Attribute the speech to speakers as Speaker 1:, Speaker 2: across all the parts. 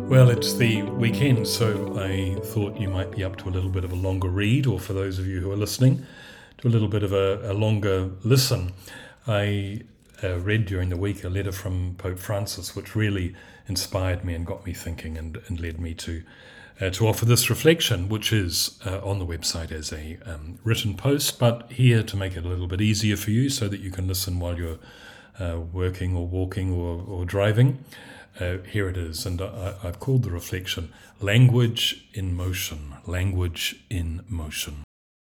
Speaker 1: Well, it's the weekend, so I thought you might be up to a little bit of a longer read, or for those of you who are listening, to a little bit of a longer listen. I read during the week a letter from Pope Francis, which really inspired me and got me thinking and led me to offer this reflection, which is on the website as a written post, but here to make it a little bit easier for you so that you can listen while you're working or walking or driving. Here it is, and I've called the reflection Language in Motion. Language in Motion.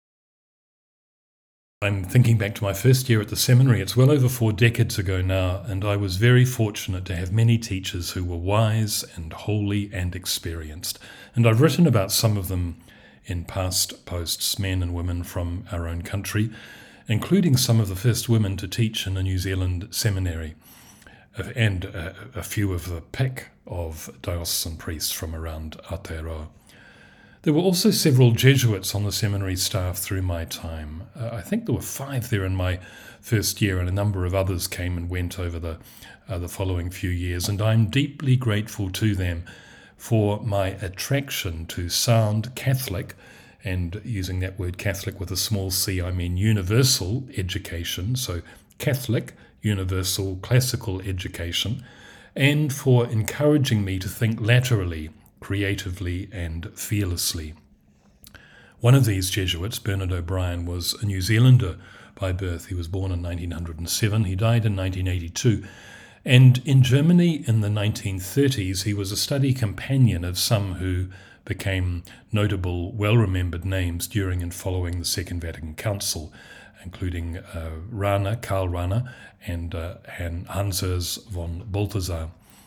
Speaker 1: I'm thinking back to my first year at the seminary. It's well over 4 decades ago now, and I was very fortunate to have many teachers who were wise and holy and experienced. And I've written about some of them in past posts, men and women from our own country, including some of the first women to teach in a New Zealand seminary, and a few of the pick of diocesan priests from around Aotearoa. There were also several Jesuits on the seminary staff through my time. I think there were 5 there in my first year, and a number of others came and went over the following few years, and I'm deeply grateful to them for my attraction to sound Catholic, and using that word Catholic with a small c, I mean universal education, so Catholic, universal, classical education, and for encouraging me to think laterally, creatively, and fearlessly. One of these Jesuits, Bernard O'Brien, was a New Zealander by birth. He was born in 1907. He died in 1982. And in Germany in the 1930s, he was a study companion of some who became notable, well-remembered names during and following the Second Vatican Council, including Karl Rahner and Hans Urs von Balthasar.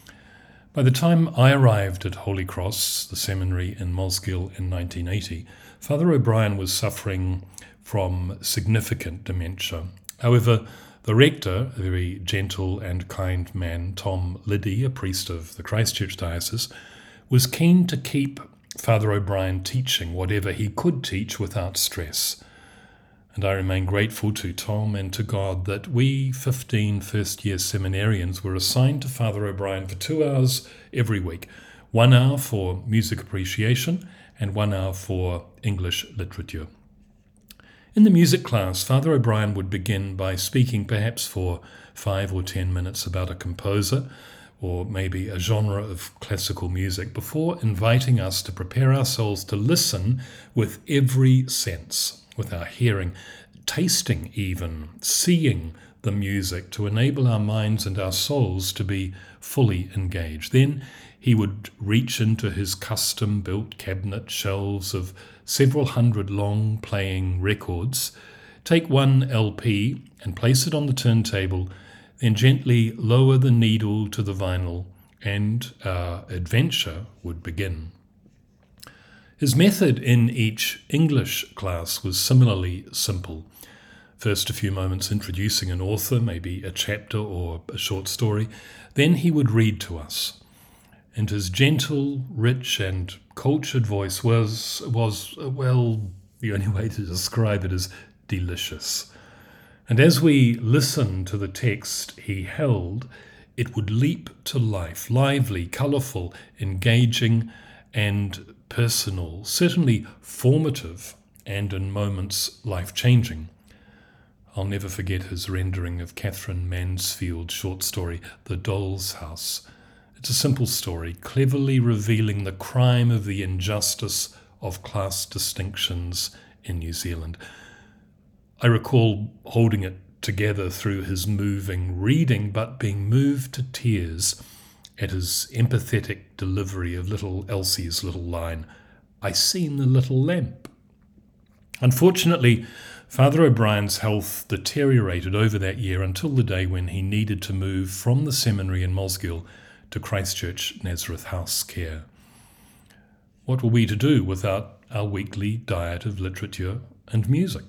Speaker 1: By the time I arrived at Holy Cross, the seminary in Mosgiel in 1980, Father O'Brien was suffering from significant dementia. However, the rector, a very gentle and kind man, Tom Liddy, a priest of the Christchurch diocese, was keen to keep Father O'Brien teaching whatever he could teach without stress. And I remain grateful to Tom and to God that we 15 first-year seminarians were assigned to Father O'Brien for 2 hours every week, 1 hour for music appreciation and 1 hour for English literature. In the music class, Father O'Brien would begin by speaking perhaps for 5 or 10 minutes about a composer or maybe a genre of classical music before inviting us to prepare ourselves to listen with every sense, with our hearing, tasting even, seeing the music to enable our minds and our souls to be fully engaged. Then he would reach into his custom-built cabinet shelves of several hundred long-playing records, take one LP and place it on the turntable, then gently lower the needle to the vinyl, and our adventure would begin. His method in each English class was similarly simple. First, a few moments introducing an author, maybe a chapter or a short story. Then he would read to us. And his gentle, rich, and cultured voice was, well, the only way to describe it is delicious. And as we listened to the text he held, it would leap to life, lively, colourful, engaging, and personal, certainly formative, and in moments life-changing. I'll never forget his rendering of Catherine Mansfield's short story, The Doll's House. It's a simple story, cleverly revealing the crime of the injustice of class distinctions in New Zealand. I recall holding it together through his moving reading, but being moved to tears at his empathetic delivery of little Elsie's little line, "I seen the little lamp." Unfortunately, Father O'Brien's health deteriorated over that year until the day when he needed to move from the seminary in Mosgiel to Christchurch Nazareth House care. What were we to do without our weekly diet of literature and music?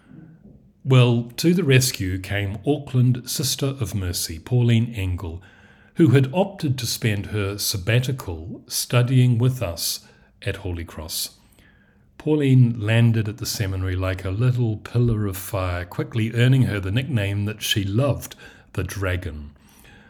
Speaker 1: Well, to the rescue came Auckland Sister of Mercy, Pauline Engel, who had opted to spend her sabbatical studying with us at Holy Cross. Pauline landed at the seminary like a little pillar of fire, quickly earning her the nickname that she loved, the Dragon.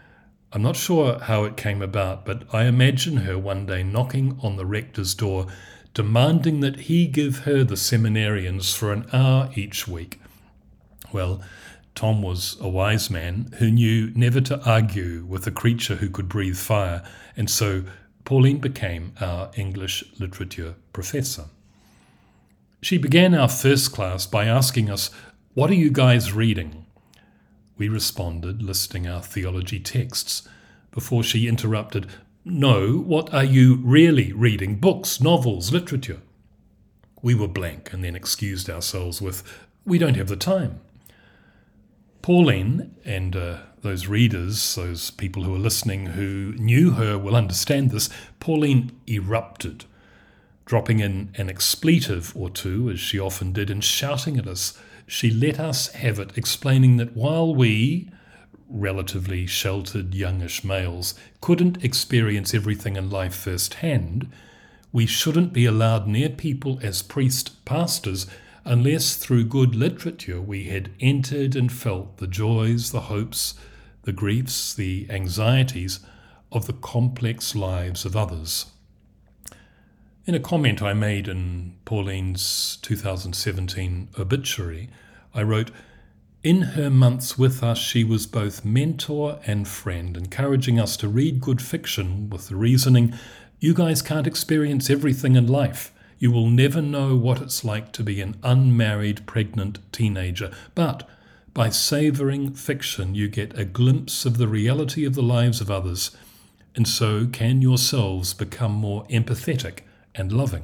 Speaker 1: I'm not sure how it came about, but I imagine her one day knocking on the rector's door, demanding that he give her the seminarians for an hour each week. Well, Tom was a wise man who knew never to argue with a creature who could breathe fire, and so Pauline became our English literature professor. She began our first class by asking us, "What are you guys reading?" We responded, listing our theology texts, before she interrupted, "No, what are you really reading? Books, novels, literature?" We were blank and then excused ourselves with, "We don't have the time." Pauline, and those readers, those people who are listening who knew her will understand this, Pauline erupted, dropping in an expletive or two, as she often did, and shouting at us. She let us have it, explaining that while we, relatively sheltered youngish males, couldn't experience everything in life firsthand, we shouldn't be allowed near people as pastors, unless through good literature we had entered and felt the joys, the hopes, the griefs, the anxieties of the complex lives of others. In a comment I made in Pauline's 2017 obituary, I wrote, "In her months with us, she was both mentor and friend, encouraging us to read good fiction with the reasoning, you guys can't experience everything in life. You will never know what it's like to be an unmarried, pregnant teenager. But by savouring fiction, you get a glimpse of the reality of the lives of others, and so can yourselves become more empathetic and loving."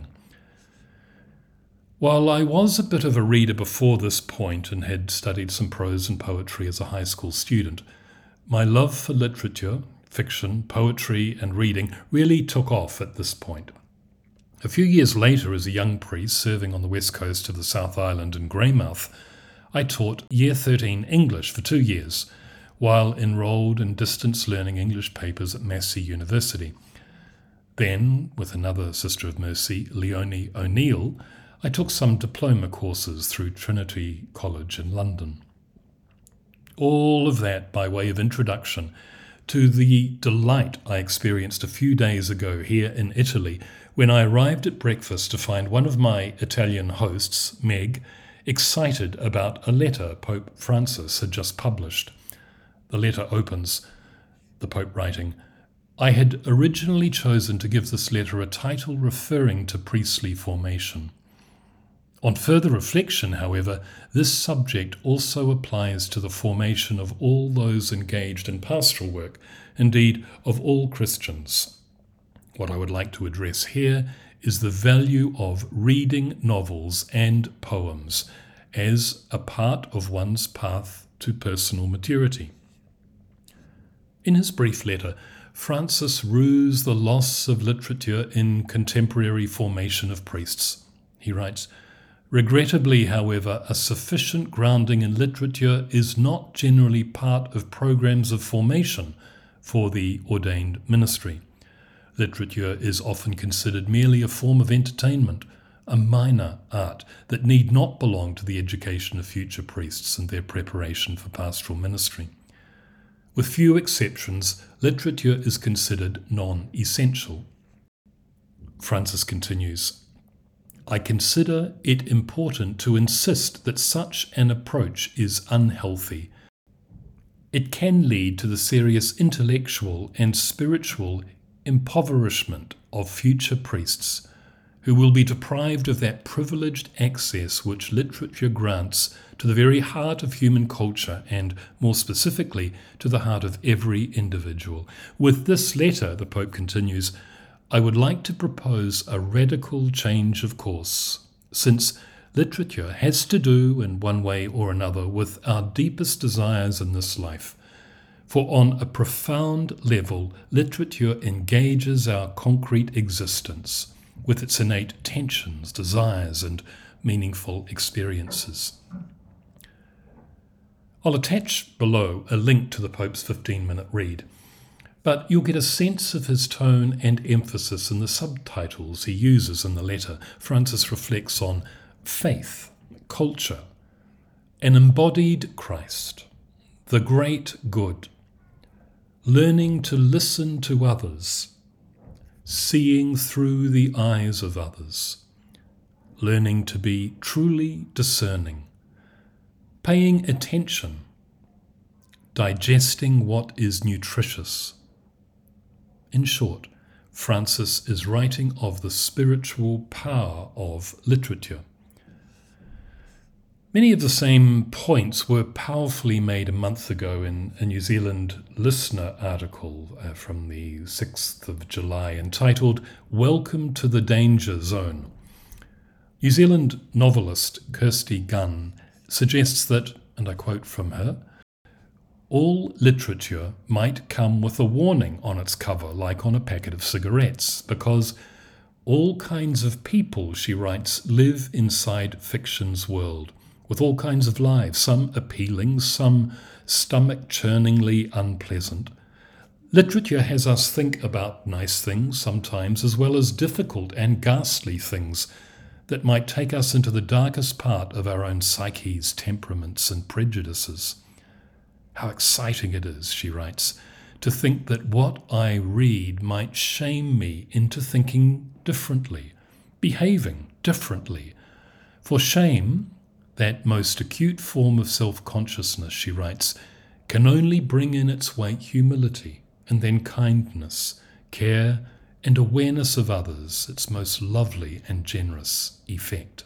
Speaker 1: While I was a bit of a reader before this point and had studied some prose and poetry as a high school student, my love for literature, fiction, poetry, and reading really took off at this point. A few years later, as a young priest serving on the west coast of the South Island in Greymouth, I taught Year 13 English for 2 years, while enrolled in distance learning English papers at Massey University. Then, with another Sister of Mercy, Leonie O'Neill, I took some diploma courses through Trinity College in London. All of that by way of introduction to the delight I experienced a few days ago here in Italy when I arrived at breakfast to find one of my Italian hosts, Meg, excited about a letter Pope Francis had just published. The letter opens, the Pope writing, "I had originally chosen to give this letter a title referring to priestly formation. On further reflection, however, this subject also applies to the formation of all those engaged in pastoral work, indeed of all Christians. What I would like to address here is the value of reading novels and poems as a part of one's path to personal maturity." In his brief letter, Francis rues the loss of literature in contemporary formation of priests. He writes, "Regrettably, however, a sufficient grounding in literature is not generally part of programs of formation for the ordained ministry. Literature is often considered merely a form of entertainment, a minor art that need not belong to the education of future priests and their preparation for pastoral ministry. With few exceptions, literature is considered non-essential." Francis continues, "I consider it important to insist that such an approach is unhealthy. It can lead to the serious intellectual and spiritual impoverishment of future priests, who will be deprived of that privileged access which literature grants to the very heart of human culture and, more specifically, to the heart of every individual. With this letter," the Pope continues, "I would like to propose a radical change of course, since literature has to do, in one way or another, with our deepest desires in this life. For on a profound level, literature engages our concrete existence with its innate tensions, desires, and meaningful experiences." I'll attach below a link to the Pope's 15-minute read, but you'll get a sense of his tone and emphasis in the subtitles he uses in the letter. Francis reflects on faith, culture, an embodied Christ, the great good, learning to listen to others, seeing through the eyes of others, learning to be truly discerning, paying attention, digesting what is nutritious. In short, Francis is writing of the spiritual power of literature. Many of the same points were powerfully made a month ago in a New Zealand Listener article from the 6th of July entitled "Welcome to the Danger Zone." New Zealand novelist Kirsty Gunn suggests that, and I quote from her, "All literature might come with a warning on its cover, like on a packet of cigarettes, because all kinds of people," she writes, "live inside fiction's world, with all kinds of lives, some appealing, some stomach-churningly unpleasant. Literature has us think about nice things sometimes, as well as difficult and ghastly things that might take us into the darkest part of our own psyches, temperaments, and prejudices. How exciting it is," she writes, "to think that what I read might shame me into thinking differently, behaving differently. For shame, that most acute form of self-consciousness," she writes, "can only bring in its wake humility, and then kindness, care, and awareness of others, its most lovely and generous effect."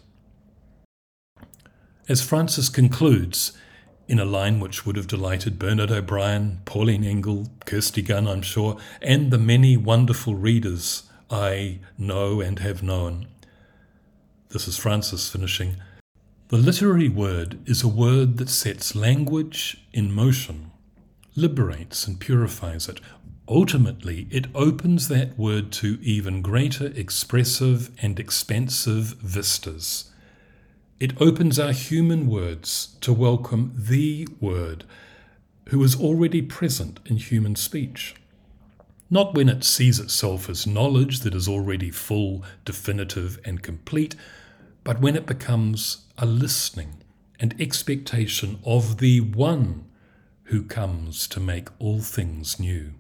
Speaker 1: As Francis concludes, in a line which would have delighted Bernard O'Brien, Pauline Engel, Kirsty Gunn, I'm sure, and the many wonderful readers I know and have known. This is Francis finishing. "The literary word is a word that sets language in motion, liberates and purifies it. Ultimately, it opens that word to even greater expressive and expansive vistas. It opens our human words to welcome the Word, who is already present in human speech. Not when it sees itself as knowledge that is already full, definitive, and complete, but when it becomes a listening and expectation of the One who comes to make all things new."